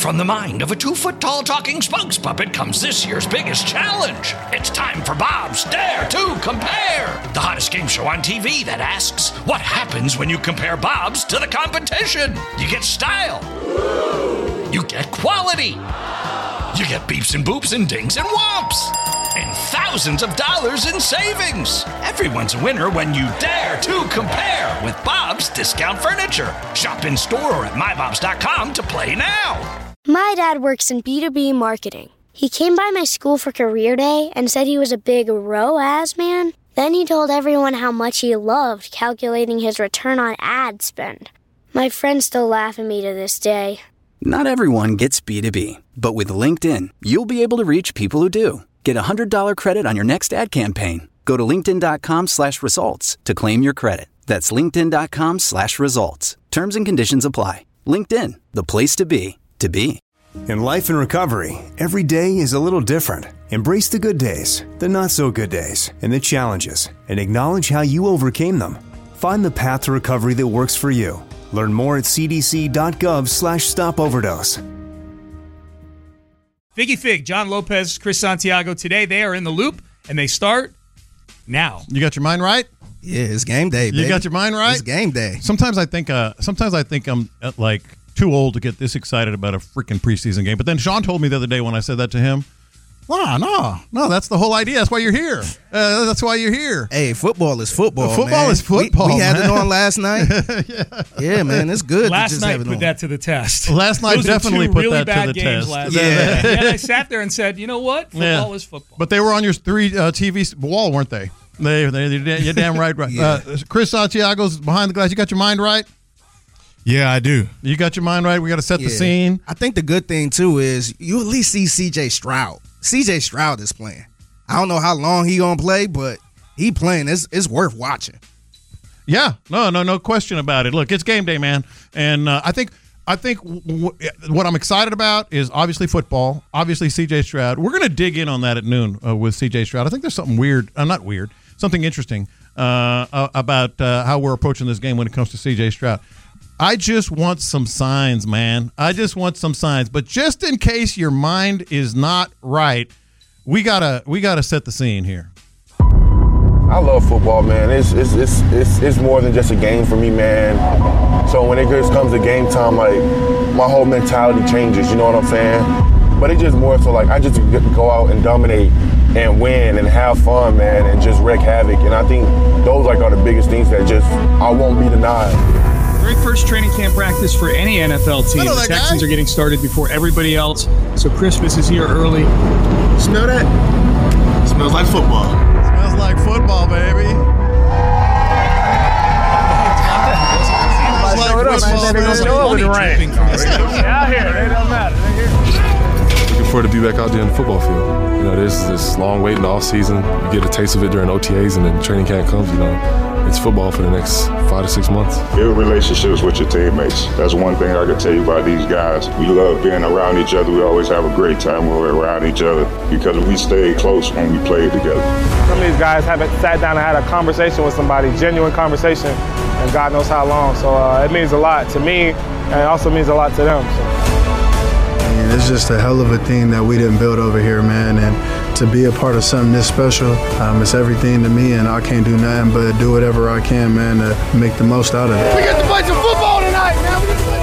From the mind of a 2-foot-tall talking spokes puppet comes this year's biggest challenge. It's time for Bob's Dare to Compare, the hottest game show on TV that asks, what happens when you compare Bob's to the competition? You get style. You get quality. You get beeps and boops and dings and whomps. And thousands of dollars in savings. Everyone's a winner when you dare to compare with Bob's Discount Furniture. Shop in store or at mybobs.com to play now. My dad works in B2B marketing. He came by my school for career day and said he was a big ROAS man. Then he told everyone how much he loved calculating his return on ad spend. My friends still laugh at me to this day. Not everyone gets B2B, but with LinkedIn, you'll be able to reach people who do. Get a $100 credit on your next ad campaign. Go to linkedin.com/results to claim your credit. That's linkedin.com/results. Terms and conditions apply. LinkedIn, the place to be, to be. In life and recovery, every day is a little different. Embrace the good days, the not so good days, and the challenges, and acknowledge how you overcame them. Find the path to recovery that works for you. Learn more at cdc.gov/stopoverdose. Figgy Fig, John Lopez, Chris Santiago. Today they are in the loop, and they start now. You got your mind right? Yeah, it's game day, baby. You got your mind right? It's game day. Sometimes I think I'm like too old to get this excited about a freaking preseason game. But then Sean told me the other day when I said that to him, no, that's the whole idea. That's why you're here. That's why you're here. Hey, football is football, Football man. is football, We had man. it on last night. Yeah, man, it's good. Last to just night have it put on. that to the test. Last night Those were definitely two put really that bad to the games test. last Yeah. night. And I sat there and said, you know what? Football is football. But they were on your three TV wall, weren't they? You're damn right. Yeah. Chris Santiago's behind the glass. You got your mind right? Yeah, I do. You got your mind right? We got to set the scene. I think the good thing, too, is you at least see C.J. Stroud. C.J. Stroud is playing. I don't know how long he going to play, but he playing. It's worth watching. Yeah. No question about it. Look, it's game day, man. And I think what I'm excited about is obviously football, obviously C.J. Stroud. We're going to dig in on that at noon with C.J. Stroud. I think there's something weird, not weird, something interesting about how we're approaching this game when it comes to C.J. Stroud. I just want some signs, man. I just want some signs. But just in case your mind is not right, we gotta set the scene here. I love football, man. It's more than just a game for me, man. So when it just comes to game time, like my whole mentality changes. You know what I'm saying? But it's just more so like I just get to go out and dominate and win and have fun, man, and just wreak havoc. And I think those are the biggest things that just I won't be denied. Very first training camp practice for any NFL team. The Texans are getting started before everybody else, so Christmas is here early. Smell that? Smells like football. Smells like football, baby. Looking forward to be back out there in the football field. You know, there's this long wait in the off season. You get a taste of it during OTAs, and then training camp comes. You know, it's football for the next 5 to 6 months. Build relationships with your teammates. That's one thing I can tell you about these guys. We love being around each other. We always have a great time when we're around each other because we stay close when we play together. Some of these guys haven't sat down and had a conversation with somebody, genuine conversation, and God knows how long. So it means a lot to me, and it also means a lot to them. So. It's just a hell of a thing that we didn't build over here, man. And to be a part of something this special, it's everything to me, and I can't do nothing but do whatever I can, man, to make the most out of it. We get to play some football tonight, man.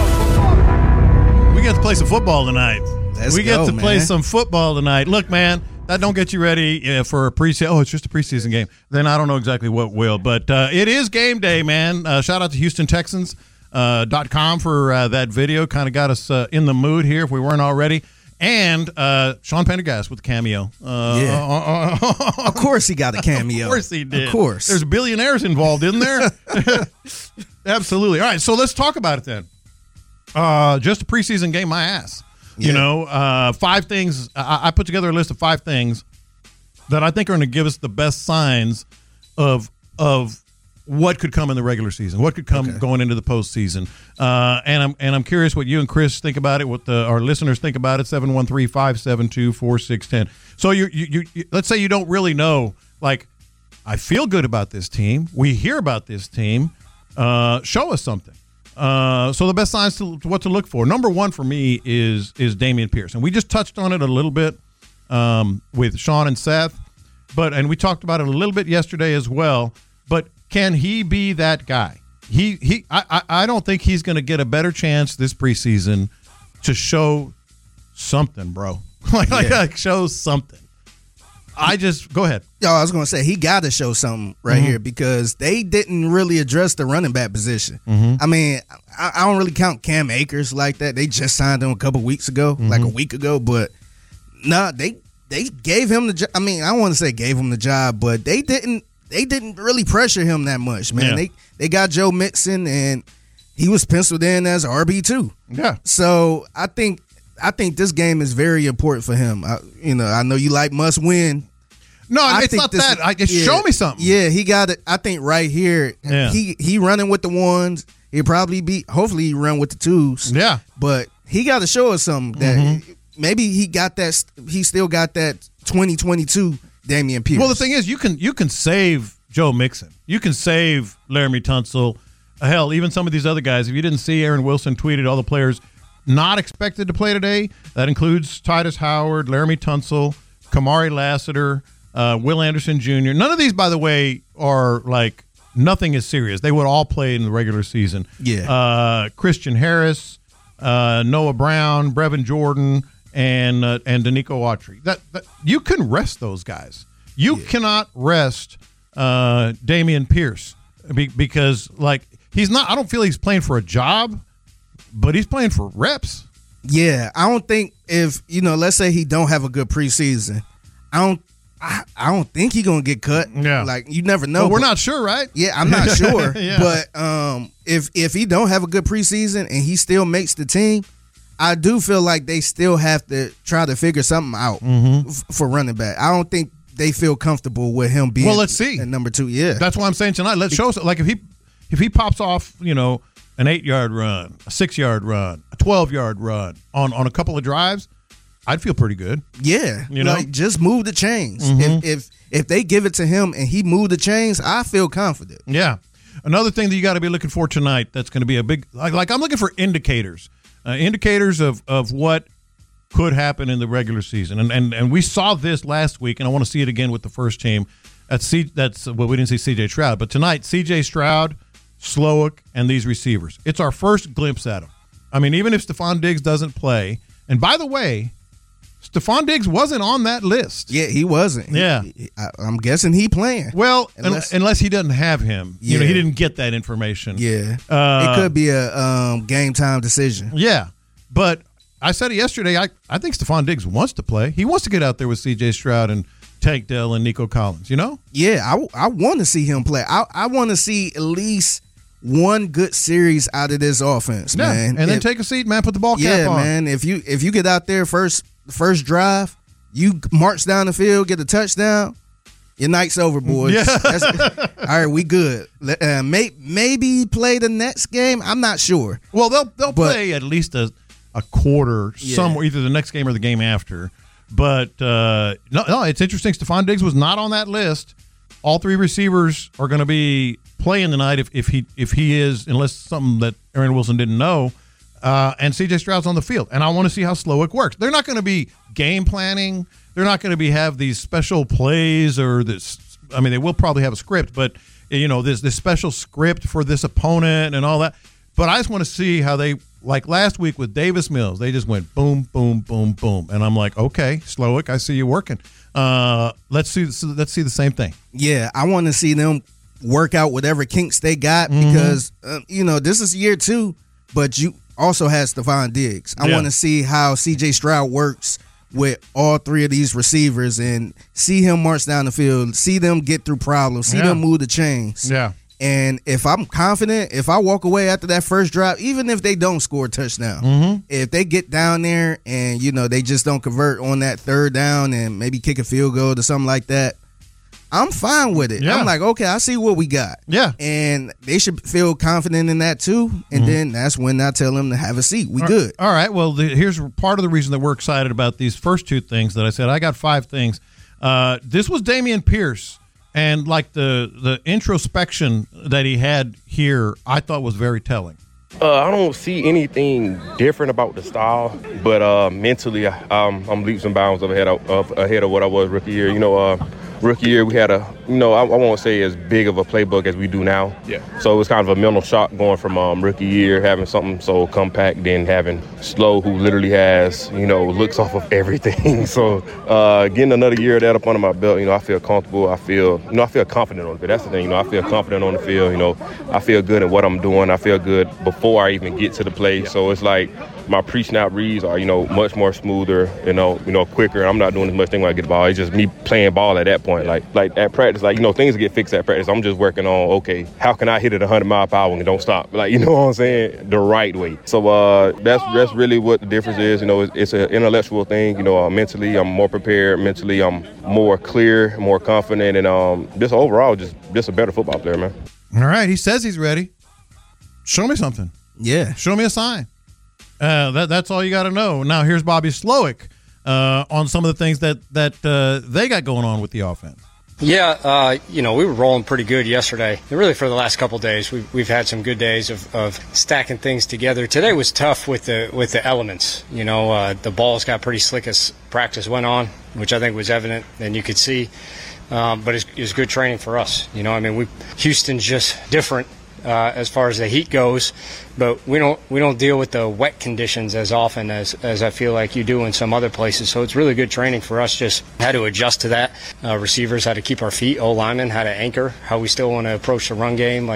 We get to play some football tonight. Let's go, play some football tonight. Look, man, that don't get you ready for a preseason. Oh, it's just a preseason game. Then I don't know exactly what will. But it is game day, man. Shout out to Houston Texans. .com for that video. Kind of got us in the mood here if we weren't already. And Sean Pendergast with a cameo. Of course he got a cameo. Of course he did. Of course. There's billionaires involved, isn't there? Absolutely. All right, so let's talk about it then. Just a preseason game, my ass. Yeah. You know, 5 things. I put together a list of 5 things that I think are going to give us the best signs of what could come in the regular season, what could come going into the postseason. And I'm curious what you and Chris think about it, what our listeners think about it, 713-572-4610. So you let's say you don't really know, like, I feel good about this team. We hear about this team. Show us something. So the best signs to what to look for. Number one for me is Dameon Pierce, and we just touched on it a little bit with Sean and Seth, and we talked about it a little bit yesterday as well. But can he be that guy? I don't think he's going to get a better chance this preseason to show something, bro. like show something. Go ahead. Yo, I was going to say, he got to show something right here because they didn't really address the running back position. I mean, I don't really count Cam Akers like that. They just signed him a couple weeks ago, like a week ago. But no, they gave him the job. I mean, I don't want to say gave him the job, but they didn't really pressure him that much, man. Yeah. They got Joe Mixon, and he was penciled in as RB2. Yeah. So I think this game is very important for him. I know you like must win. No, it's not that. Show me something. Yeah, he got it. I think right here, he running with the ones. He'll probably hopefully he run with the twos. Yeah. But he got to show us something that maybe he still got that 2022 Dameon Pierce. Well, the thing is, you can save Joe Mixon. You can save Laramie Tunsil. Hell, even some of these other guys. If you didn't see, Aaron Wilson tweeted all the players not expected to play today. That includes Titus Howard, Laramie Tunsil, Kamari Lassiter, Will Anderson Jr. None of these, by the way, are like nothing is serious. They would all play in the regular season. Yeah. Christian Harris, Noah Brown, Brevin Jordan, and Danico Autry. That you can rest those guys. You cannot rest Dameon Pierce because he's not. I don't feel he's playing for a job, but he's playing for reps. Yeah, I don't think if let's say he don't have a good preseason, I don't think he's gonna get cut. Yeah, you never know. But we're not sure, right? Yeah, I'm not sure. But if he don't have a good preseason and he still makes the team, I do feel like they still have to try to figure something out for running back. I don't think they feel comfortable with him being. Well, let's see. At number 2. Yeah, that's why I'm saying tonight. Let's show. Like if he pops off, an 8-yard run, a 6-yard run, a 12-yard run on a couple of drives, I'd feel pretty good. Yeah, just move the chains. If they give it to him and he moved the chains, I feel confident. Yeah. Another thing that you got to be looking for tonight that's going to be a big like I'm looking for indicators of what could happen in the regular season, and we saw this last week, and I want to see it again with the first team. We didn't see C.J. Stroud, but tonight C.J. Stroud, Slowick, and these receivers. It's our first glimpse at them. I mean, even if Stephon Diggs doesn't play, and by the way, Stephon Diggs wasn't on that list. Yeah, he wasn't. Yeah. I'm guessing he playing. Well, unless he doesn't have him. He didn't get that information. Yeah. It could be a game time decision. Yeah. But I said it yesterday, I think Stephon Diggs wants to play. He wants to get out there with C.J. Stroud and Tank Dell and Nico Collins, Yeah, I want to see him play. I want to see at least one good series out of this offense, man. And then take a seat, man. Put the ball cap on. Yeah, man. If you get out there first drive, you march down the field, get a touchdown, your night's over, boys. Yeah. All right, we good. Maybe play the next game. I'm not sure. Well, they'll play at least a quarter somewhere, either the next game or the game after. But no, it's interesting. Stephon Diggs was not on that list. All three receivers are going to be playing tonight if he is, unless something that Aaron Wilson didn't know. And C.J. Stroud's on the field, and I want to see how Slowick works. They're not going to be game planning. They're not going to have these special plays or this. I mean, they will probably have a script, but this special script for this opponent and all that. But I just want to see how they, like last week with Davis Mills, they just went boom, boom, boom, boom, and I'm like, okay, Slowick, I see you working. Let's see the same thing. Yeah, I want to see them work out whatever kinks they got because this is year 2, but you also has Stephon Diggs. I want to see how C.J. Stroud works with all three of these receivers and see him march down the field, see them get through problems, see them move the chains. Yeah. And if I'm confident, if I walk away after that first drive, even if they don't score a touchdown, if they get down there and, they just don't convert on that third down and maybe kick a field goal or something like that, I'm fine with it. Yeah. I'm like, okay, I see what we got. Yeah. And they should feel confident in that too. And then that's when I tell them to have a seat. We good. All right. Well, here's part of the reason that we're excited about these first 2 things that I said. I got 5 things. This was Dameon Pierce. And like the introspection that he had here, I thought was very telling. I don't see anything different about the style, but mentally, I'm leaps and bounds ahead of what I was rookie year. Rookie year, we had I won't say as big of a playbook as we do now. Yeah. So it was kind of a mental shock going from rookie year, having something so compact, then having Slow, who literally has, looks off of everything. So getting another year of that up under my belt, I feel comfortable. I feel confident on it. That's the thing, I feel confident on the field. I feel good at what I'm doing. I feel good before I even get to the play. Yeah. So it's like my pre-snap reads are, much more smoother, quicker. I'm not doing as much thing when I get the ball. It's just me playing ball at that point. Like at practice, things get fixed at practice. I'm just working on, okay, how can I hit it 100 mile per hour and don't stop? What I'm saying? The right way. So that's really what the difference is. It's an intellectual thing. Mentally, I'm more prepared. Mentally, I'm more clear, more confident, and just overall, just a better football player, man. All right, he says he's ready. Show me something. Yeah. Show me a sign. That's all you got to know. Now, here's Bobby Slowik on some of the things that they got going on with the offense. Yeah, we were rolling pretty good yesterday. And really, for the last couple of days, we've had some good days of stacking things together. Today was tough with the elements. The balls got pretty slick as practice went on, which I think was evident and you could see. But it was good training for us. Houston's just different as far as the heat goes, but we don't deal with the wet conditions as often as I feel like you do in some other places. So it's really good training for us. Just how to adjust to that. Receivers, how to keep our feet. O-linemen, how to anchor. How we still want to approach the run game.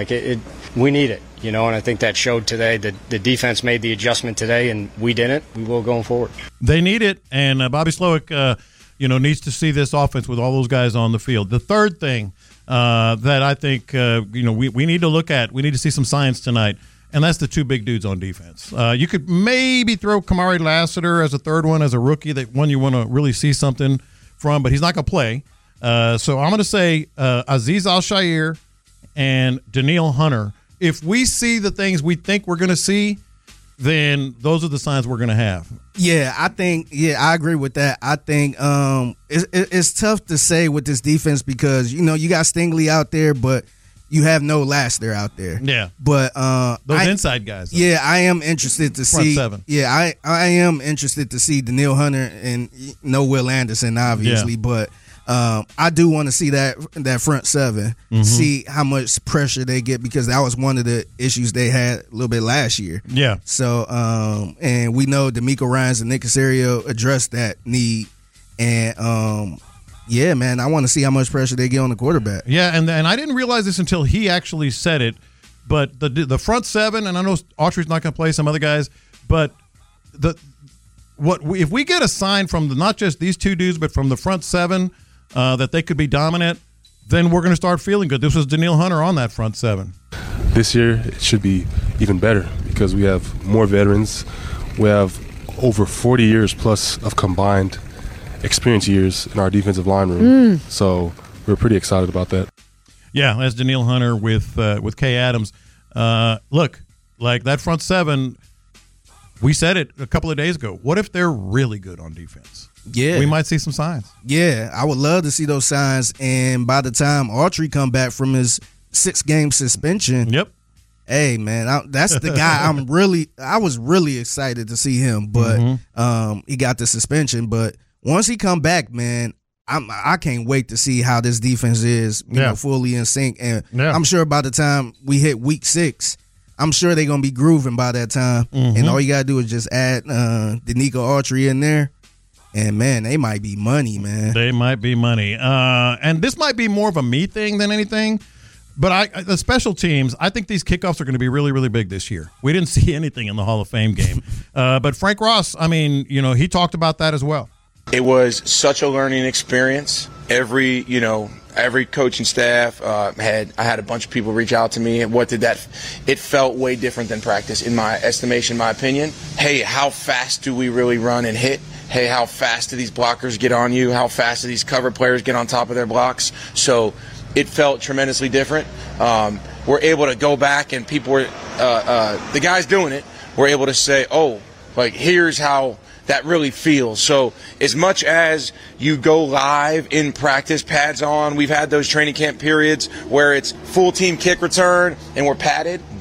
We need it. And I think that showed today. The defense made the adjustment today, and we didn't. We will going forward. They need it, and Bobby Slowik, needs to see this offense with all those guys on the field. The third thing that I think we need to look at, we need to see some signs tonight, and that's the two big dudes on defense. You could maybe throw Kamari Lassiter as a third one, as a rookie, that one you want to really see something from, but he's not going to play. So I'm going to say Azeez Al-Shaair and Danielle Hunter. If we see the things we think we're going to see, then those are the signs we're going to have. Yeah, I agree with that. I think it's tough to say with this defense because, you got Stingley out there, but you have no Lassiter out there. Yeah. But those inside guys. Yeah, I am interested to see. Front seven. Yeah, I am interested to see Danielle Hunter and no Will Anderson, obviously, but I do want to see that front seven, see how much pressure they get, because that was one of the issues they had a little bit last year. Yeah. So, and we know D'Amico Ryans and Nick Caserio addressed that need. And, yeah, man, I want to see how much pressure they get on the quarterback. Yeah, and I didn't realize this until he actually said it, but the front seven, and I know Autry's not going to play, some other guys, but if we get a sign from not just these two dudes, but from the front seven, that they could be dominant, then we're going to start feeling good. This was Danielle Hunter on that front seven. This year, it should be even better because we have more veterans. We have over 40 years plus of combined experience years in our defensive line room. So we're pretty excited about that. Yeah, that's Danielle Hunter with Kay Adams. Look, like that front seven, we said it a couple of days ago. What if they're really good on defense? Yeah. We might see some signs. Yeah, I would love to see those signs. And by the time Autry come back from his 6-game suspension, hey, man, that's the guy I was really excited to see him. But he got the suspension. But once he come back, man, I can't wait to see how this defense is fully in sync. And I'm sure by the time we hit week 6, I'm sure they're going to be grooving by that time. And all you got to do is just add Danico Autry in there. And, man, they might be money, man. They might be money. And this might be more of a me thing than anything. But the special teams, I think these kickoffs are going to be really, really big this year. We didn't see anything in the Hall of Fame game. But Frank Ross, I mean, he talked about that as well. It was such a learning experience. Every coaching staff I had a bunch of people reach out to me. And it felt way different than practice, in my estimation, my opinion. Hey, how fast do we really run and hit? Hey, how fast do these blockers get on you? How fast do these cover players get on top of their blocks? So it felt tremendously different. We're able to go back, and people were the guys doing it were able to say, here's how that really feels. So as much as you go live in practice, pads on, we've had those training camp periods where it's full team kick return and we're padded, but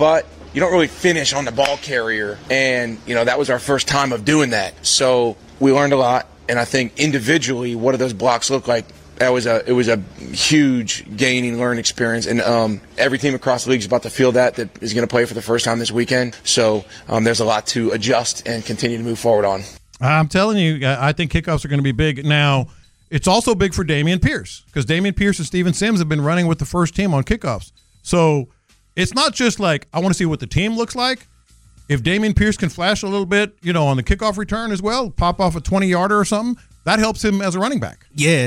you don't really finish on the ball carrier. And, that was our first time of doing that. So we learned a lot. And I think individually, what do those blocks look like? It was a huge gaining, learn experience. And every team across the league is about to feel that is going to play for the first time this weekend. So there's a lot to adjust and continue to move forward on. I'm telling you, I think kickoffs are going to be big. Now, it's also big for Dameon Pierce because Dameon Pierce and Steven Sims have been running with the first team on kickoffs. So it's not just like I want to see what the team looks like. If Dameon Pierce can flash a little bit, on the kickoff return as well, pop off a 20-yarder or something, that helps him as a running back. Yeah,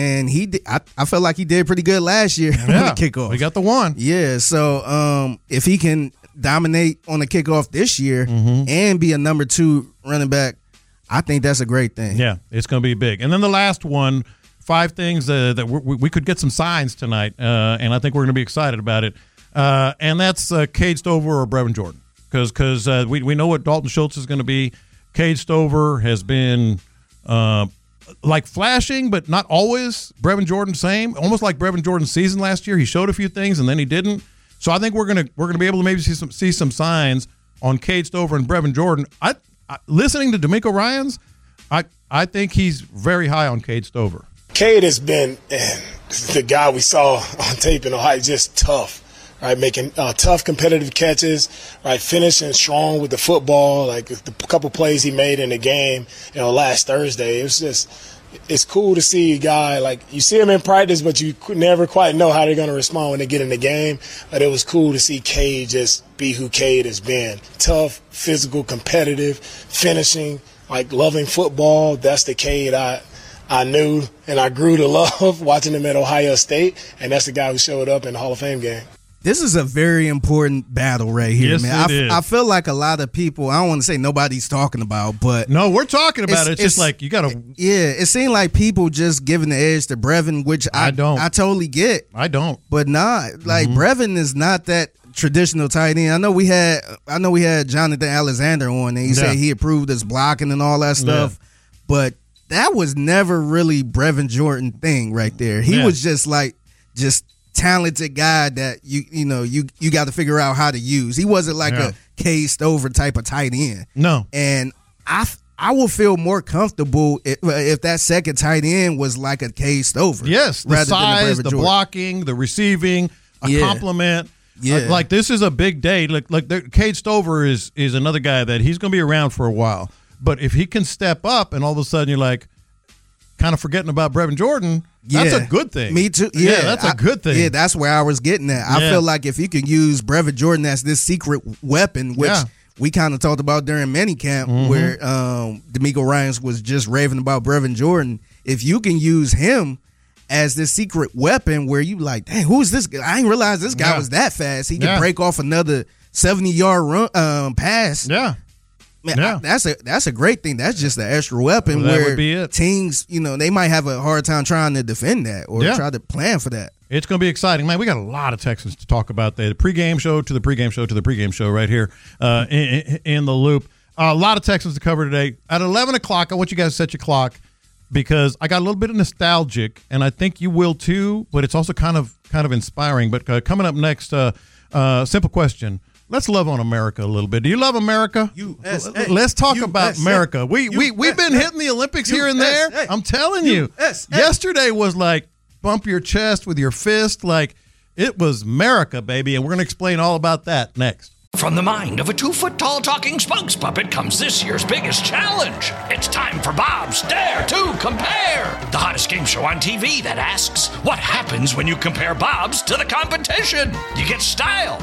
I felt like he did pretty good last year on the kickoff. We got the one. Yeah, so if he can dominate on the kickoff this year and be a number 2 running back, I think that's a great thing. Yeah, it's going to be big. And then the last one, 5 things that we could get some signs tonight, and I think we're going to be excited about it. And that's Cade Stover or Brevin Jordan, because we know what Dalton Schultz is going to be. Cade Stover has been flashing, but not always. Brevin Jordan, same, almost like Brevin Jordan's season last year. He showed a few things and then he didn't. So I think we're gonna be able to maybe see some signs on Cade Stover and Brevin Jordan. I listening to D'Amico Ryans, I think he's very high on Cade Stover. Cade has been the guy we saw on tape in Ohio, just tough, right? Making tough competitive catches, right? Finishing strong with the football, like the couple plays he made in the game, last Thursday. It's cool to see a guy, like you see him in practice, but you never quite know how they're going to respond when they get in the game. But it was cool to see Cade just be who Cade has been. Tough, physical, competitive, finishing, like loving football. That's the Cade I knew and I grew to love watching him at Ohio State, and that's the guy who showed up in the Hall of Fame game. This is a very important battle right here, yes, man. It is. I feel like a lot of people, I don't want to say nobody's talking about, but no, we're talking about it. It's just like you got to. Yeah, it seemed like people just giving the edge to Brevin, which I don't. I totally get. I don't. But Brevin is not that traditional tight end. I know we had Jonathan Alexander on, and he said he approved his blocking and all that stuff, but that was never really Brevin Jordan thing right there. He was just talented guy that you got to figure out how to use. He wasn't like a Cade Stover type of tight end. No. And I will feel more comfortable if that second tight end was like a Cade Stover. Yes, the size, the blocking, the receiving, a compliment. Yeah. Like this is a big day. Like Cade Stover is another guy that he's going to be around for a while. But if he can step up and all of a sudden you're like kind of forgetting about Brevin Jordan, that's a good thing. Me too. Yeah, that's a good thing. Yeah, that's where I was getting at. I feel like if you can use Brevin Jordan as this secret weapon, which we kind of talked about during minicamp, where D'Amico Ryans was just raving about Brevin Jordan. If you can use him as this secret weapon where you like, dang, who is this guy? I didn't realize this guy was that fast. He could break off another 70-yard run pass. Yeah. Man, that's a great thing. That's just an extra weapon where teams, they might have a hard time trying to defend that or try to plan for that. It's going to be exciting. Man, we got a lot of Texans to talk about. The pregame show to the pregame show to the pregame show right here in the loop. A lot of Texans to cover today. At 11 o'clock, I want you guys to set your clock because I got a little bit of nostalgic, and I think you will too, but it's also kind of inspiring. But coming up next, simple question. Let's love on America a little bit. Do you love America? USA. Let's talk about America. We've been hitting the Olympics here and there. I'm telling you. Yesterday was like bump your chest with your fist. Like it was America, baby. And we're going to explain all about that next. From the mind of a 2-foot-tall talking spokes puppet comes this year's biggest challenge. It's time for Bob's Dare to Compare, the hottest game show on TV that asks, what happens when you compare Bob's to the competition? You get style.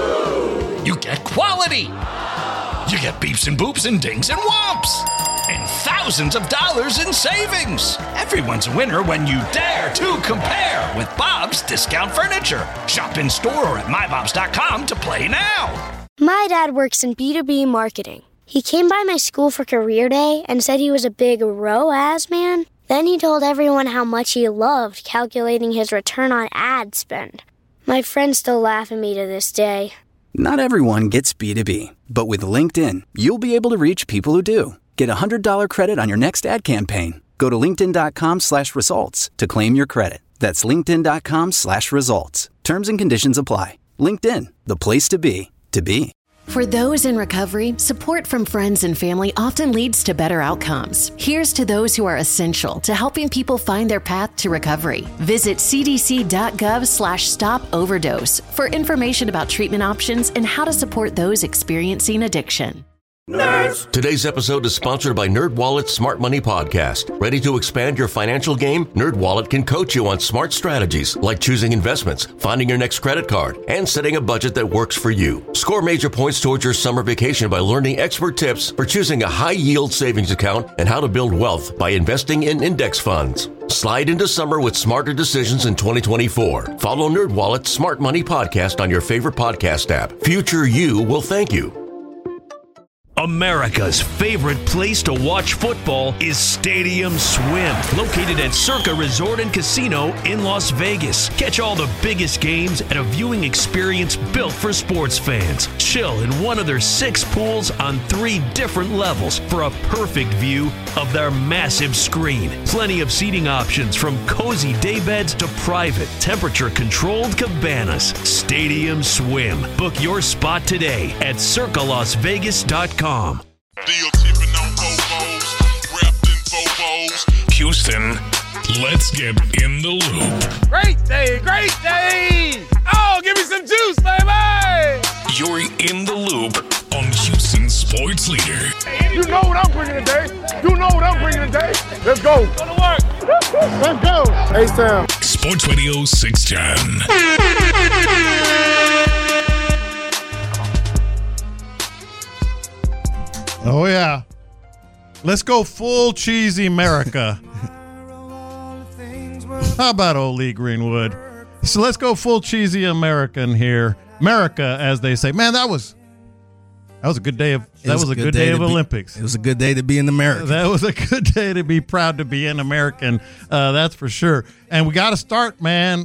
You get quality. You get beeps and boops and dings and whomps. And thousands of dollars in savings. Everyone's a winner when you dare to compare with Bob's Discount Furniture. Shop in store or at mybobs.com to play now. My dad works in B2B marketing. He came by my school for career day and said he was a big ROAS man. Then he told everyone how much he loved calculating his return on ad spend. My friends still laugh at me to this day. Not everyone gets B2B, but with LinkedIn, you'll be able to reach people who do. Get a $100 credit on your next ad campaign. Go to linkedin.com/results to claim your credit. That's linkedin.com/results. Terms and conditions apply. LinkedIn, the place to be, to be. For those in recovery, support from friends and family often leads to better outcomes. Here's to those who are essential to helping people find their path to recovery. Visit cdc.gov/stop-overdose for information about treatment options and how to support those experiencing addiction. Nerds! Today's episode is sponsored by NerdWallet's Smart Money Podcast. Ready to expand your financial game? NerdWallet can coach you on smart strategies like choosing investments, finding your next credit card, and setting a budget that works for you. Score major points towards your summer vacation by learning expert tips for choosing a high-yield savings account and how to build wealth by investing in index funds. Slide into summer with smarter decisions in 2024. Follow NerdWallet's Smart Money Podcast on your favorite podcast app. Future you will thank you. America's favorite place to watch football is Stadium Swim, located at Circa Resort and Casino in Las Vegas. Catch all the biggest games at a viewing experience built for sports fans. Chill in one of their 6 pools on 3 different levels for a perfect view of their massive screen. Plenty of seating options from cozy daybeds to private, temperature-controlled cabanas. Stadium Swim. Book your spot today at circalasvegas.com. Houston, let's get in the loop. Great day, great day. Oh, give me some juice, baby. You're in the loop on Houston Sports Leader. You know what I'm bringing today. You know what I'm bringing today. Let's go. Go to work. Let's go. Hey, Sam. Sports Radio 610. Oh, yeah. Let's go full cheesy America. How about old Lee Greenwood? So let's go full cheesy American here. America, as they say. Man, that was a good day of Olympics. It was a good day to be an American. That was a good day to be proud to be an American. That's for sure. And we got to start, man.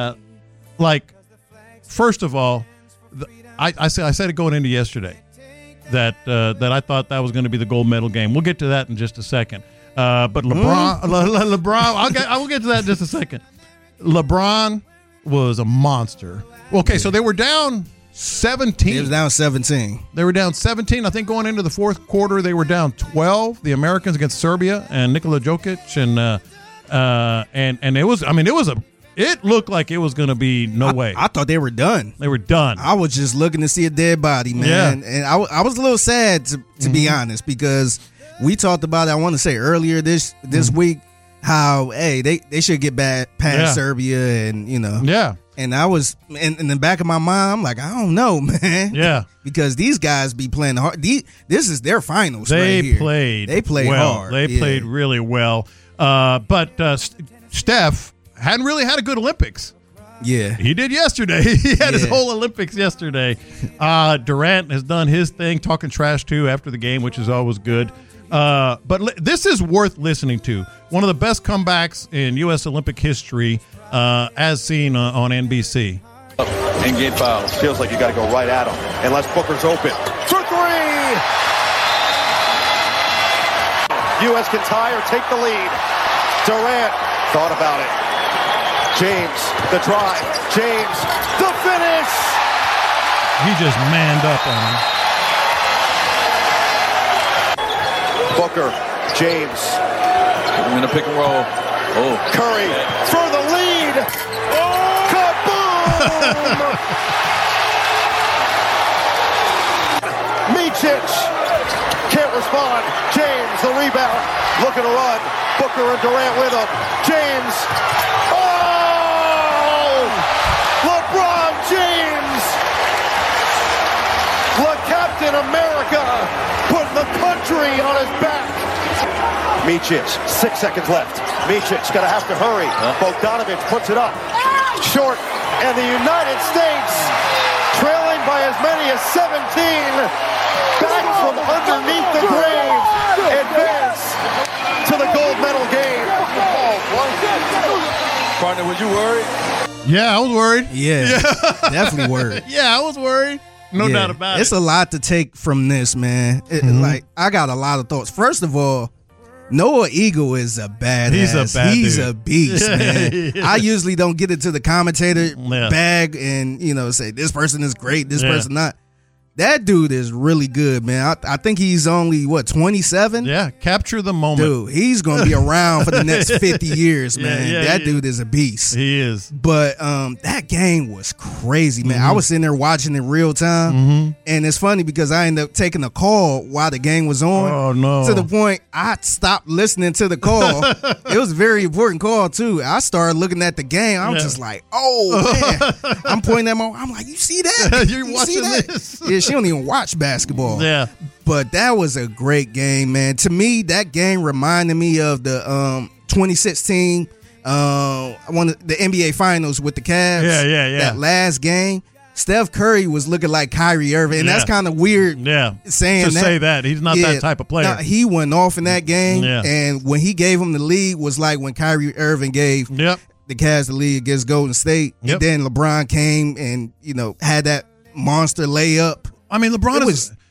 First of all, I said it going into yesterday. That I thought that was going to be the gold medal game. We'll get to that in just a second. But LeBron, I will get to that in just a second. LeBron was a monster. Okay, so they were down 17. They was down 17. They were down 17. I think going into the fourth quarter, they were down 12. The Americans against Serbia and Nikola Jokic and it looked like it was going to be no way. I thought they were done. They were done. I was just looking to see a dead body, man. Yeah. And I was a little sad, to be honest, because we talked about it, I want to say earlier this week, how, hey, they should get back past Serbia and, Yeah. And I was, in the back of my mind, I'm like, I don't know, man. Yeah. Because these guys be playing hard. This is their finals right here. They played well. hard. They played really well. But Steph hadn't really had a good Olympics. Yeah. He did yesterday. He had his whole Olympics yesterday. Durant has done his thing, talking trash too after the game, which is always good. But this is worth listening to. One of the best comebacks in U.S. Olympic history, as seen on NBC. And game fouls. Feels like you got to go right at him. Unless Booker's open. For 3! U.S. can tie or take the lead. Durant thought about it. James, the drive. James, the finish. He just manned up on him. Booker, James. In a pick and roll. Oh. Curry for the lead. Oh. Kaboom! Micic can't respond. James, the rebound. Looking to run. Booker and Durant with him. James. LeBron James, Captain America, putting the country on his back. Micic, 6 seconds left. Micic gonna have to hurry. Bogdanovic puts it up. Short, and the United States, trailing by as many as 17, back from underneath the grave, advance to the gold medal game. Partner, were you worried? Yeah, I was worried. Yeah. Definitely worried. Yeah, I was worried. No doubt about it. It's a lot to take from this, man. I got a lot of thoughts. First of all, Noah Eagle is a badass. He's a beast, man. I usually don't get into the commentator bag and, say this person is great, this person not. That dude is really good, man. I think he's only, 27? Yeah, capture the moment. Dude, he's going to be around for the next 50 years, man. That dude is a beast. He is. But that game was crazy, man. I was sitting there watching it real time, and it's funny because I ended up taking a call while the game was on. Oh, no. To the point I stopped listening to the call. It was a very important call, too. I started looking at the game. I'm just like, oh, man. I'm pointing at I'm like, you see that? You're watching this? Yeah, she don't even watch basketball. Yeah. But that was a great game, man. To me, that game reminded me of the 2016 the NBA Finals with the Cavs. Yeah. That last game. Steph Curry was looking like Kyrie Irving, and that's kind of weird saying to say that. He's not that type of player. No, he went off in that game, and when he gave him the lead was like when Kyrie Irving gave the Cavs the lead against Golden State, and then LeBron came and, had that monster layup. I mean, LeBron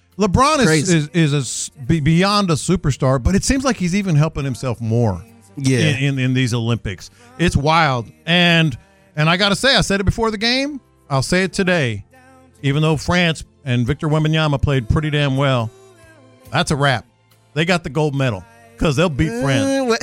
is beyond a superstar, but it seems like he's even helping himself more. In these Olympics, it's wild. And I got to say, I said it before the game. I'll say it today. Even though France and Victor Wembanyama played pretty damn well, that's a wrap. They got the gold medal because they'll beat France.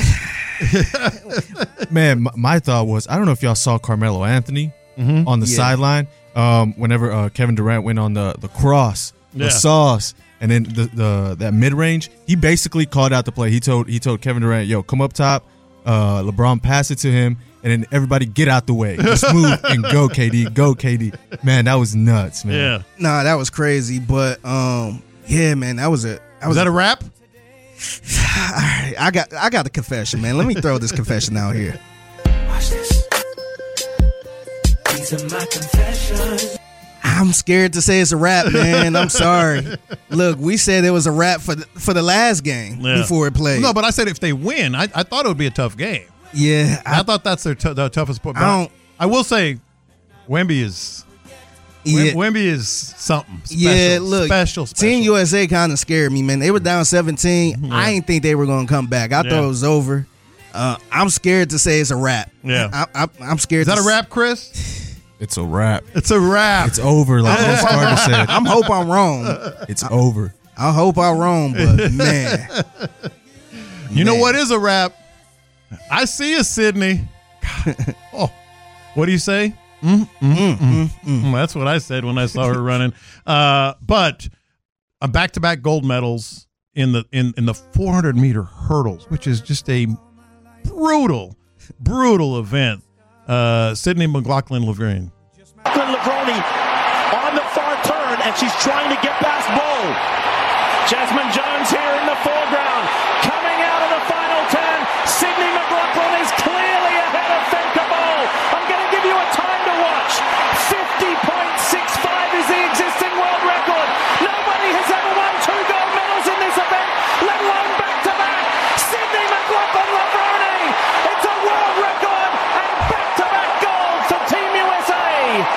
Man, my thought was, I don't know if y'all saw Carmelo Anthony on the sideline. Whenever Kevin Durant went on the cross, the sauce, and then that mid range, he basically called out the play. He told Kevin Durant, "Yo, come up top." LeBron passed it to him, and then everybody get out the way, just move and go, KD, go, KD. Man, that was nuts, man. Yeah, nah, that was crazy. But yeah, man, that was it. Was that a wrap? All right, I got a confession, man. Let me throw this confession out here. Watch this. These are my confessions. I'm scared to say it's a wrap, man. I'm sorry. Look, we said it was a wrap for the last game before it played. No, but I said if they win, I thought it would be a tough game. Yeah, I thought that's their the toughest part. I will say, Wemby is something special. Yeah, look, special. Team USA kind of scared me, man. They were down 17. I didn't think they were going to come back. I thought it was over. I'm scared to say it's a wrap. Yeah, I'm scared. Is that a wrap, Chris? It's a wrap. It's a wrap. It's over, like Vince Carter said. I hope I'm wrong. It's over. I hope I'm wrong, but man. You know what is a wrap? I see you, Sydney. Oh, what do you say? That's what I said when I saw her running. But back-to-back gold medals in the 400-meter hurdles, which is just a brutal event. Sydney McLaughlin-Lavrine. Lavroni on the far turn, and she's trying to get past Bowl. Jasmine Jones here in the foreground. Coming out of the final turn, Sydney McLaughlin is clearly ahead of Femke Bol. I'm going to give you a time to watch. 50.65 is the existing world record. Nobody has ever won 2 gold medals in this event, let alone back-to-back. Sydney McLaughlin-Lavroni. It's a world record and back-to-back gold for Team USA.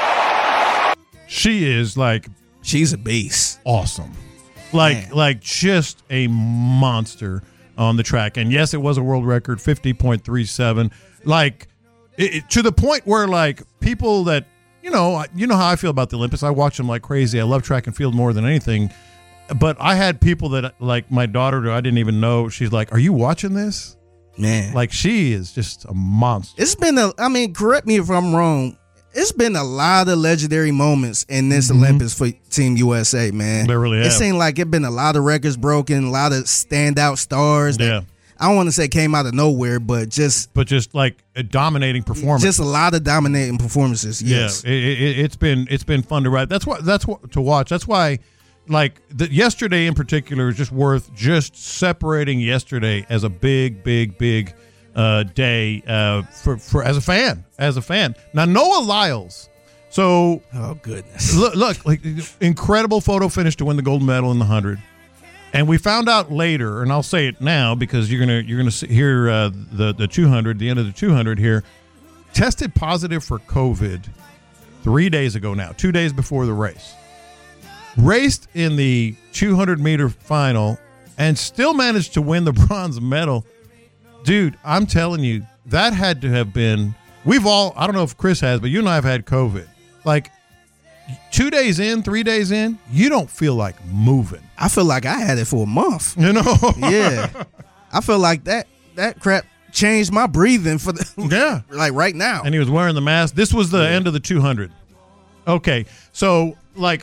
She is she's a beast. Awesome. Like just a monster on the track. And yes, it was a world record, 50.37. To the point where people that, you know how I feel about the Olympics. I watch them like crazy. I love track and field more than anything. But I had people that, like my daughter, I didn't even know. She's like, "Are you watching this?" Man, she is just a monster. It's been correct me if I'm wrong. It's been a lot of legendary moments in this Olympics for Team USA, man. There really has. It seemed like it's been a lot of records broken, a lot of standout stars. I don't want to say came out of nowhere, but just like a dominating performance. Just a lot of dominating performances. Yes, it's been fun to ride. That's what to watch. That's why, yesterday in particular is just worth just separating yesterday as a big day for as a fan. Now Noah Lyles. So oh goodness, look incredible photo finish to win the gold medal in the 100. And we found out later, and I'll say it now because you're gonna hear the 200, the end of the 200 here, tested positive for COVID 3 days ago now, 2 days before the race. Raced in the 200-meter final and still managed to win the bronze medal. Dude, I'm telling you, that had to have been. We've all, I don't know if Chris has, but you and I have had COVID. 2 days in, 3 days in, you don't feel like moving. I feel like I had it for a month. You know? Yeah. I feel like that crap changed my breathing for like right now. And he was wearing the mask. This was the end of the 200. Okay. So like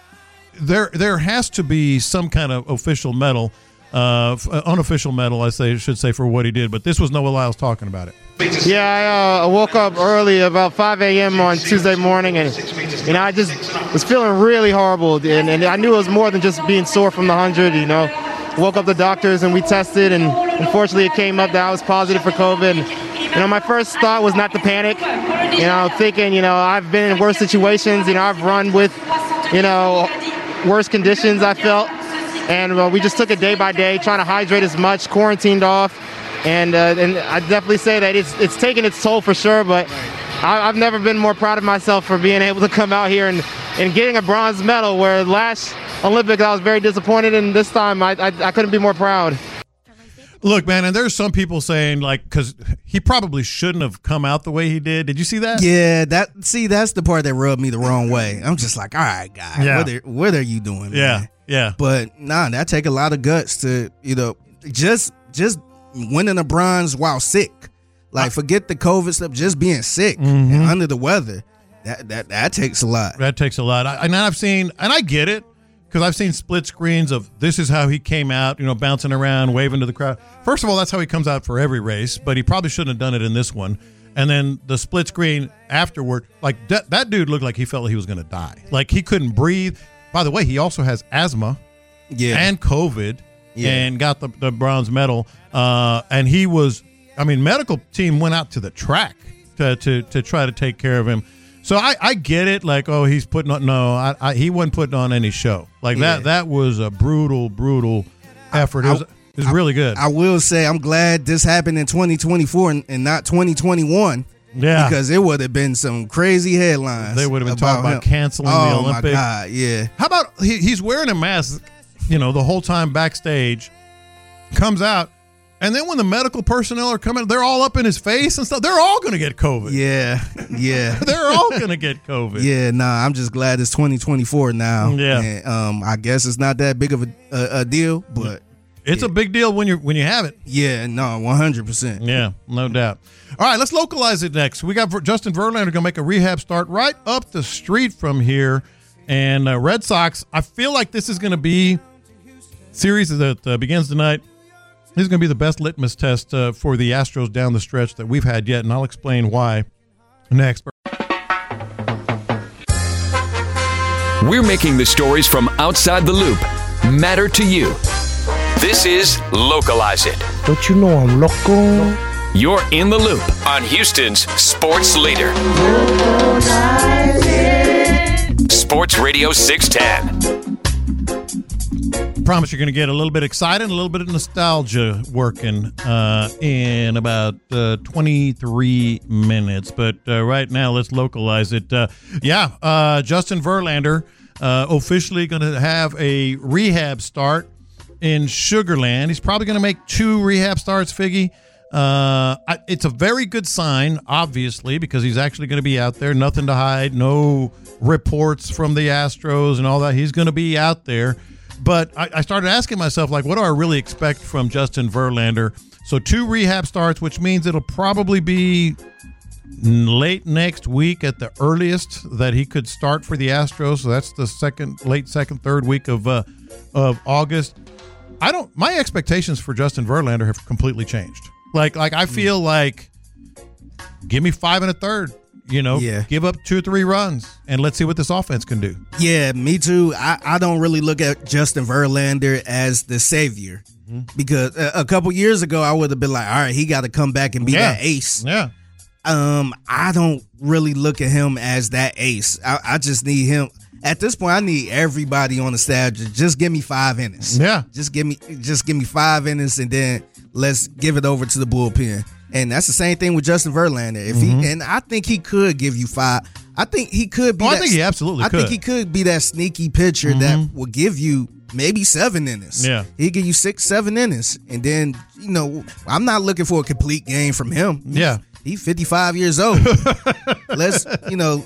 there has to be some kind of official medal, unofficial medal, I should say, for what he did. But this was Noah Lyles talking about it. Yeah, I woke up early, about 5 a.m. on Tuesday morning, and I just was feeling really horrible. And I knew it was more than just being sore from the 100. Woke up the doctors and we tested, and unfortunately it came up that I was positive for COVID. And, my first thought was not to panic. Thinking, I've been in worse situations. I've run with, worse conditions. I felt, and we just took it day by day, trying to hydrate as much, quarantined off. And I definitely say that it's taken its toll for sure, but I've never been more proud of myself for being able to come out here and getting a bronze medal, where last Olympics I was very disappointed, and this time I couldn't be more proud. Look, man, and there's some people saying, like, because he probably shouldn't have come out the way he did. Did you see that? Yeah, that's the part that rubbed me the wrong way. I'm just like, all right, guys, what are you doing, man? Yeah. But that take a lot of guts to, just winning a bronze while sick. Like, forget the COVID stuff, just being sick and under the weather. That takes a lot. That takes a lot. I've seen, and I get it, because I've seen split screens of this is how he came out, bouncing around, waving to the crowd. First of all, that's how he comes out for every race, but he probably shouldn't have done it in this one. And then the split screen afterward, like that dude looked like he felt like he was going to die. Like, he couldn't breathe. By the way, he also has asthma and COVID and got the bronze medal. And he was, medical team went out to the track to try to take care of him. So I get it, like, oh, he's putting on, he wasn't putting on any show. Like, that was a brutal effort. It was really good. I will say I'm glad this happened in 2024 and not 2021. Yeah. Because it would have been some crazy headlines. They would have been talking about canceling the Olympics. Oh, my God, yeah. How about he's wearing a mask, the whole time backstage, comes out, and then when the medical personnel are coming, they're all up in his face and stuff. They're all going to get COVID. Yeah. They're all going to get COVID. Yeah, I'm just glad it's 2024 now. Yeah. And, I guess it's not that big of a deal, but it's a big deal when you have it. Yeah, 100%. Yeah, no doubt. All right, let's localize it next. We got Justin Verlander going to make a rehab start right up the street from here. And Red Sox, I feel like this is going to be series that begins tonight. This is going to be the best litmus test for the Astros down the stretch that we've had yet, and I'll explain why next. We're making the stories from outside the loop matter to you. This is Localize It. Don't you know I'm local? You're in the loop on Houston's sports leader. Sports Radio 610. Promise you're going to get a little bit excited, a little bit of nostalgia working in about 23 minutes. But right now, let's localize it. Justin Verlander officially going to have a rehab start in Sugar Land. He's probably going to make 2 rehab starts, Figgy. It's a very good sign, obviously, because he's actually going to be out there. Nothing to hide, no reports from the Astros and all that. He's going to be out there. But I started asking myself, like, what do I really expect from Justin Verlander? So 2 rehab starts, which means it'll probably be late next week at the earliest that he could start for the Astros. So that's the late second, third week of August. My expectations for Justin Verlander have completely changed. Like I feel like, give me 5 1/3. Give up 2 or 3 runs, and let's see what this offense can do. Yeah, me too. I don't really look at Justin Verlander as the savior, because a couple years ago I would have been like, all right, he got to come back and be that ace. Yeah. I don't really look at him as that ace. I just need him. At this point, I need everybody on the staff to just give me 5 innings. Yeah. Just give me 5 innings, and then let's give it over to the bullpen. And that's the same thing with Justin Verlander. And I think he could give you 5. I think he could be. I think he absolutely could. I think he could be that sneaky pitcher that will give you maybe 7 innings. Yeah. He'll give you 6, 7 innings. And then, I'm not looking for a complete game from him. Yeah. He's 55 years old. Let's,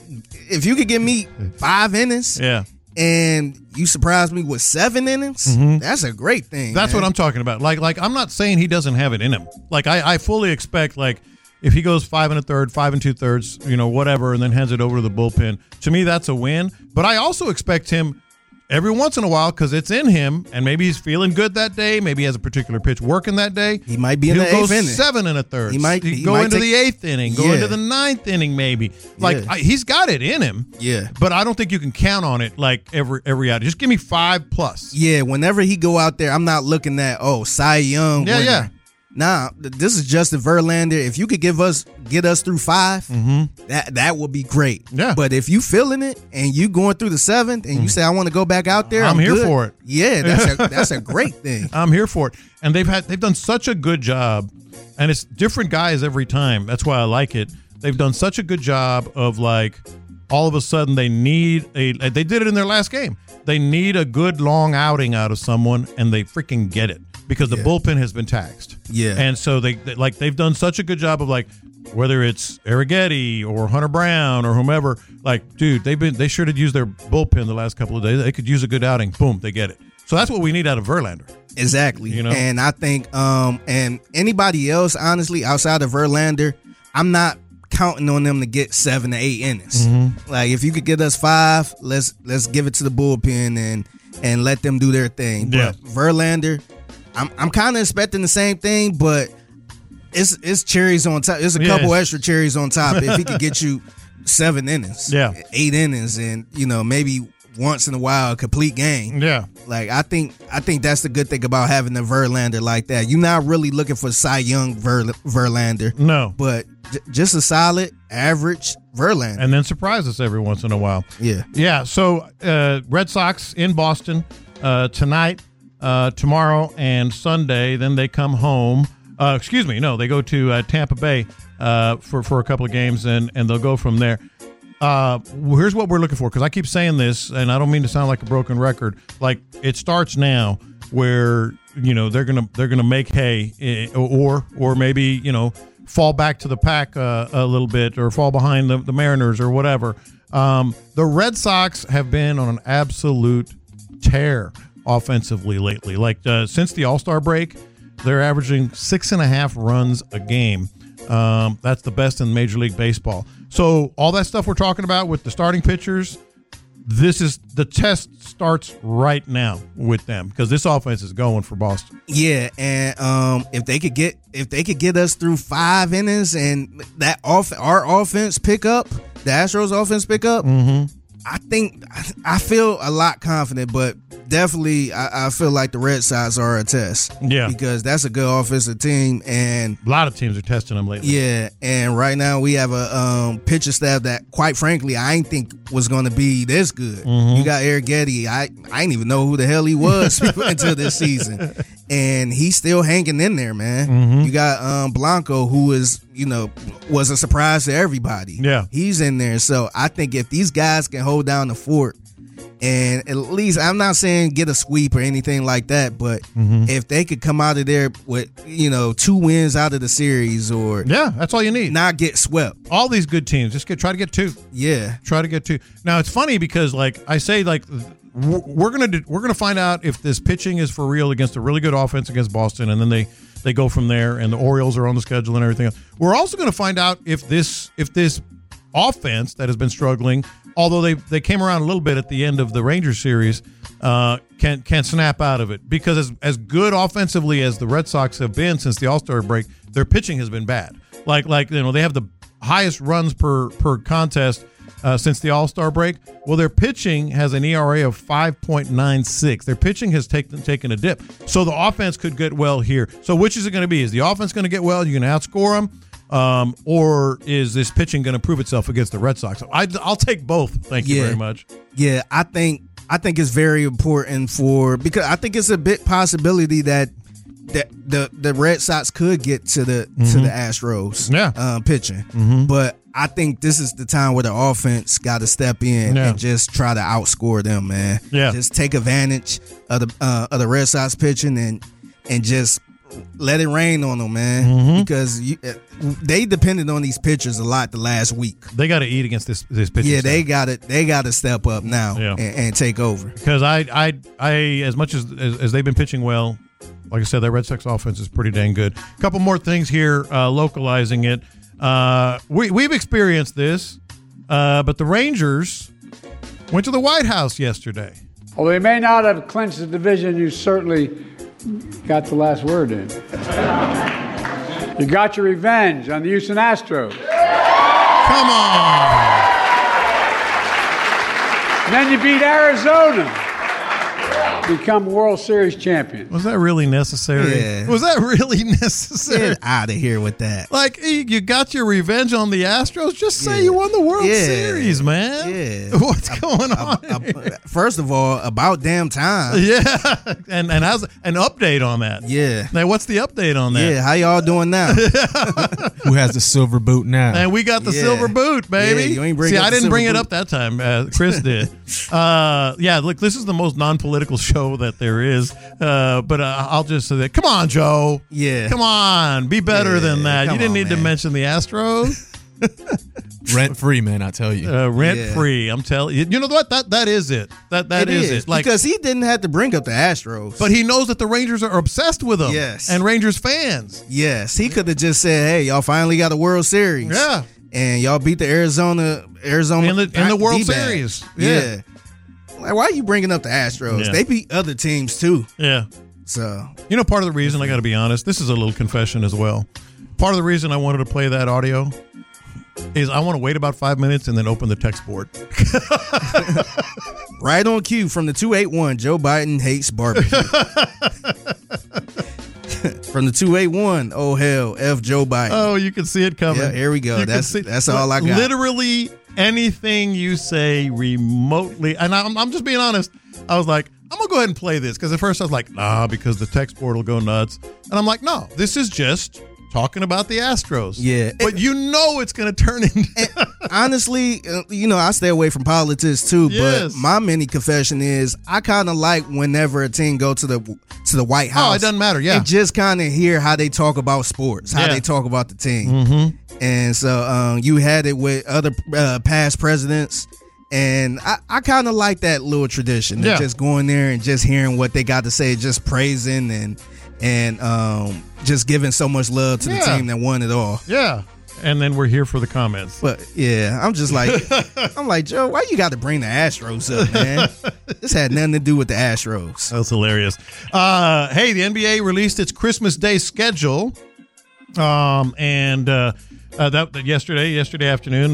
if you could give me 5 innings, and you surprise me with 7 innings, that's a great thing. That's what I'm talking about. Like I'm not saying he doesn't have it in him. Like I fully expect, like, if he goes 5 1/3, 5 2/3, whatever, and then hands it over to the bullpen, to me that's a win. But I also expect him every once in a while, because it's in him, and maybe he's feeling good that day. Maybe he has a particular pitch working that day. He might be in the 8th inning. 7 1/3. He might go into the 8th inning, go into the 9th inning, maybe. Like he's got it in him. Yeah, but I don't think you can count on it like every out. Just give me 5+. Yeah, whenever he go out there, I'm not looking at Cy Young. Yeah, winner. Nah, this is Justin Verlander. If you could get us through 5, that would be great. Yeah. But if you feeling it and you going through the 7th and you say I want to go back out there, I'm here good. for it. Yeah, that's a great thing. I'm here for it. And they've done such a good job, and it's different guys every time. That's why I like it. They've done such a good job of, like, all of a sudden they did it in their last game. They need a good long outing out of someone, and they freaking get it. Because the bullpen has been taxed. Yeah. And so they've done such a good job of, like, whether it's Arrighetti or Hunter Brown or whomever, like, dude, they should have used their bullpen the last couple of days. They could use a good outing. Boom, they get it. So that's what we need out of Verlander. Exactly. And I think and anybody else, honestly, outside of Verlander, I'm not counting on them to get 7 to 8 innings. Like, if you could get us 5, let's give it to the bullpen and let them do their thing. But Verlander, I'm kind of expecting the same thing, but it's cherries on top. There's a couple extra cherries on top if he could get you 7 innings, 8 innings, and maybe once in a while a complete game. Yeah, like I think that's the good thing about having a Verlander like that. You're not really looking for Cy Young Verlander, no, but just a solid average Verlander, and then surprise us every once in a while. Yeah. So Red Sox in Boston tonight. Tomorrow and Sunday, then they come home. They go to Tampa Bay for a couple of games, and they'll go from there. Here's what we're looking for, because I keep saying this, and I don't mean to sound like a broken record. Like, it starts now, where they're gonna make hay, or maybe fall back to the pack a little bit, or fall behind the Mariners or whatever. The Red Sox have been on an absolute tear offensively lately. Like, since the All-Star break, they're averaging 6.5 runs a game. That's the best in Major League Baseball. So all that stuff we're talking about with the starting pitchers, the test starts right now with them, because this offense is going for Boston. Yeah, and if they could get us through 5 innings and that our offense pick up, the Astros offense pick up, I feel a lot confident, but definitely I feel like the Red Sox are a test. Yeah. Because that's a good offensive team, and a lot of teams are testing them lately. Yeah, and right now we have a pitcher staff that, quite frankly, I didn't think was going to be this good. You got Arrighetti. I didn't even know who the hell he was until this season. And he's still hanging in there, man. You got Blanco, who was a surprise to everybody. Yeah. He's in there. So I think if these guys can hold down the fort, and at least, I'm not saying get a sweep or anything like that, but if they could come out of there with 2 wins out of the series, or that's all you need. Not get swept. All these good teams, just try to get 2. Yeah, try to get 2. Now, it's funny because, like I say, like, we're gonna find out if this pitching is for real against a really good offense against Boston, and then they go from there, and the Orioles are on the schedule and everything else. We're also going to find out if this offense that has been struggling, although they came around a little bit at the end of the Rangers series, can snap out of it. Because as good offensively as the Red Sox have been since the All-Star break, their pitching has been bad. Like they have the highest runs per contest since the All-Star break. Well, their pitching has an ERA of 5.96. Their pitching has taken a dip. So the offense could get well here. So which is it going to be? Is the offense going to get well? You're going to outscore them? Or is this pitching going to prove itself against the Red Sox? I'll take both. Thank you very much. Yeah, I think it's very important because I think it's a big possibility that the Red Sox could get to the Astros pitching. But I think this is the time where the offense got to step in and just try to outscore them, man. Yeah. Just take advantage of the Red Sox pitching and just let it rain on them, man, because they depended on these pitchers a lot the last week. They got to eat against this pitcher. Yeah, they got to step up now and take over. Because I as much as they've been pitching well, like I said, that Red Sox offense is pretty dang good. A couple more things here, localizing it. We've experienced this, but the Rangers went to the White House yesterday. Although you may not have clinched the division, you certainly got the last word in. You got your revenge on the Houston Astros. Come on. And then you beat Arizona. Become World Series champion. Was that really necessary? Yeah. Was that really necessary? Get out of here with that. Like, you got your revenge on the Astros? Just say you won the World Series, man. Yeah. What's going on here? First of all, about damn time. Yeah. And how's an update on that? Yeah. Now, what's the update on that? Yeah, how y'all doing now? Who has the silver boot now? And we got the silver boot, baby. Yeah, you ain't bring See, up I the didn't bring it silver up that time. Chris did. Look, this is the most non-political show that there is. But I'll just say that. Come on, Joe. Yeah. Come on. Be better than that. You didn't need to mention the Astros. Rent free, man, I tell you. Rent free. I'm telling you. You know what? That is it. That is it. Like, because he didn't have to bring up the Astros. But he knows that the Rangers are obsessed with him. Yes. And Rangers fans. Yes. He could have just said, hey, y'all finally got a World Series. Yeah. And y'all beat the Arizona in the World D-bag. Series. Yeah. Like, why are you bringing up the Astros? Yeah. They beat other teams too. Yeah. So, you know, part of the reason, I got to be honest, this is a little confession as well. Part of the reason I wanted to play that audio is I want to wait about 5 minutes and then open the text board. Right on cue from the 281, Joe Biden hates barbecue. From the 281, oh hell, F Joe Biden. Oh, you can see it coming. Yeah, here we go. That's all I got. Literally anything you say remotely, and I'm just being honest. I was like, I'm gonna go ahead and play this because at first I was like, nah, because the text board will go nuts, and I'm like, no, this is just talking about the Astros. Yeah, but you know it's gonna turn into. Honestly, I stay away from politics too. Yes. But my mini confession is, I kind of like whenever a team go to the White House. Oh, it doesn't matter. Yeah, and just kind of hear how they talk about sports, how they talk about the team. Mm-hmm. And so you had it with other past presidents. And I kind of like that little tradition of just going there and just hearing what they got to say, just praising and just giving so much love to the team that won it all. Yeah. And then we're here for the comments. But yeah, I'm just like, Joe, why you got to bring the Astros up, man? This had nothing to do with the Astros. That's hilarious. Hey, the NBA released its Christmas Day schedule. That yesterday afternoon,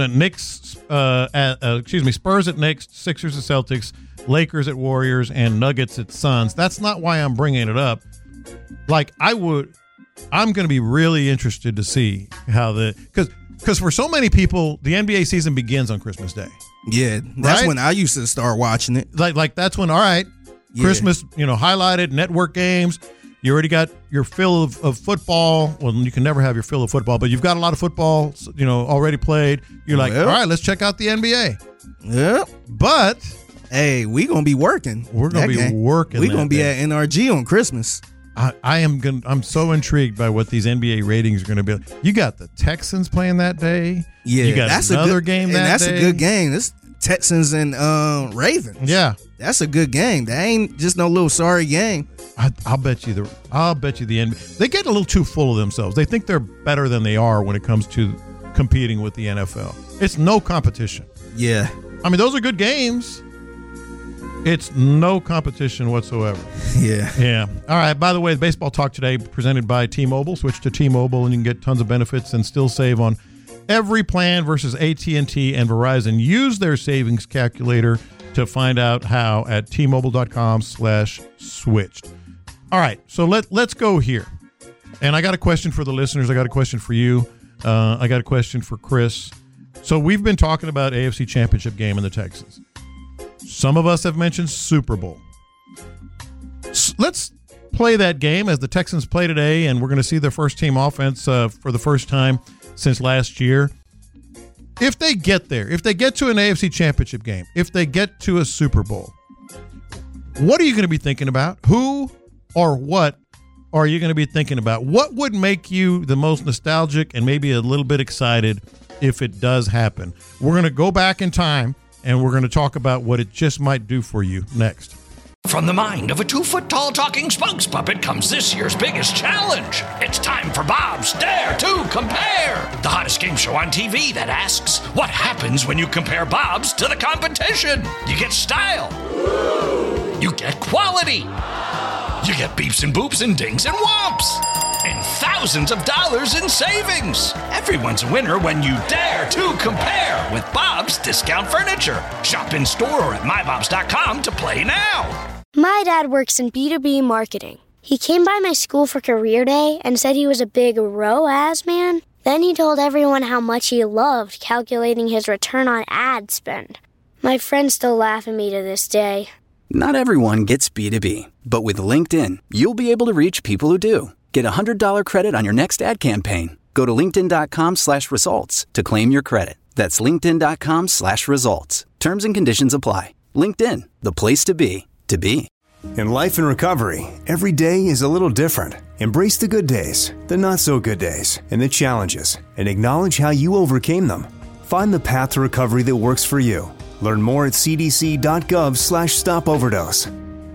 Spurs at Knicks, Sixers at Celtics, Lakers at Warriors, and Nuggets at Suns. That's not why I'm bringing it up. Like, I'm going to be really interested to see how because for so many people, the NBA season begins on Christmas Day. Yeah, that's when I used to start watching it. Like that's when, all right, Christmas, highlighted network games. You already got your fill of football. Well, you can never have your fill of football, but you've got a lot of football, already played. You're like, all right, let's check out the NBA. Yeah. But hey, we gonna be working. We're gonna be working. We're gonna be at NRG on Christmas. I'm so intrigued by what these NBA ratings are going to be. You got the Texans playing that day. Yeah, you got that's another game that that's day. A good game. This Texans and Ravens. Yeah, that's a good game. That ain't just no little sorry game. I'll bet you the NBA. They get a little too full of themselves. They think they're better than they are when it comes to competing with the NFL. It's no competition. Yeah, I mean, those are good games. It's no competition whatsoever. Yeah. All right. By the way, Baseball Talk today presented by T-Mobile. Switch to T-Mobile and you can get tons of benefits and still save on every plan versus AT&T and Verizon. Use their savings calculator to find out how at T-Mobile.com/switched. All right. So let's go here. And I got a question for the listeners. I got a question for you. I got a question for Chris. So we've been talking about AFC Championship game in the Texans. Some of us have mentioned Super Bowl. Let's play that game as the Texans play today, and we're going to see their first team offense for the first time since last year. If they get there, if they get to an AFC Championship game, if they get to a Super Bowl, what are you going to be thinking about? Who or what are you going to be thinking about? What would make you the most nostalgic and maybe a little bit excited if it does happen? We're going to go back in time, and we're going to talk about what it just might do for you next. From the mind of a 2-foot-tall talking spokes puppet comes this year's biggest challenge. It's time for Bob's Dare to Compare, the hottest game show on TV that asks, what happens when you compare Bob's to the competition? You get style. You get quality. You get beeps and boops and dings and whomps. And thousands of dollars in savings. Everyone's a winner when you dare to compare with Bob's Discount Furniture. Shop in store or at mybobs.com to play now. My dad works in B2B marketing. He came by my school for career day and said he was a big ROAS man. Then he told everyone how much he loved calculating his return on ad spend. My friends still laugh at me to this day. Not everyone gets B2B, but with LinkedIn, you'll be able to reach people who do. Get a $100 credit on your next ad campaign. Go to linkedin.com/results to claim your credit. That's linkedin.com/results. Terms and conditions apply. LinkedIn, the place to be, to be. In life and recovery, every day is a little different. Embrace the good days, the not so good days, and the challenges, and acknowledge how you overcame them. Find the path to recovery that works for you. Learn more at cdc.gov/stopoverdose.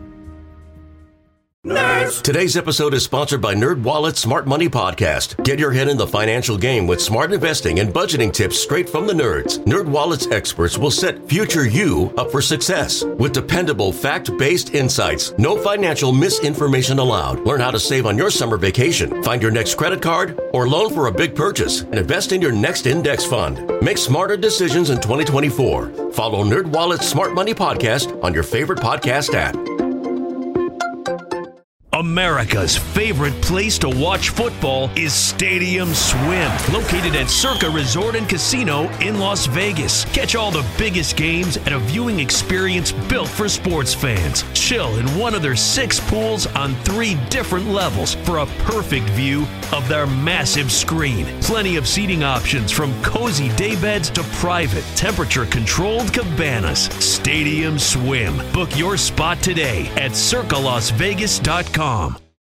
Nerds! Today's episode is sponsored by NerdWallet's Smart Money Podcast. Get your head in the financial game with smart investing and budgeting tips straight from the nerds. NerdWallet's experts will set future you up for success. With dependable, fact-based insights, no financial misinformation allowed. Learn how to save on your summer vacation, find your next credit card, or loan for a big purchase, and invest in your next index fund. Make smarter decisions in 2024. Follow NerdWallet's Smart Money Podcast on your favorite podcast app. America's favorite place to watch football is Stadium Swim, located at Circa Resort and Casino in Las Vegas. Catch all the biggest games at a viewing experience built for sports fans. Chill in one of their 6 pools on 3 different levels for a perfect view of their massive screen. Plenty of seating options from cozy daybeds to private, temperature-controlled cabanas. Stadium Swim. Book your spot today at circalasvegas.com.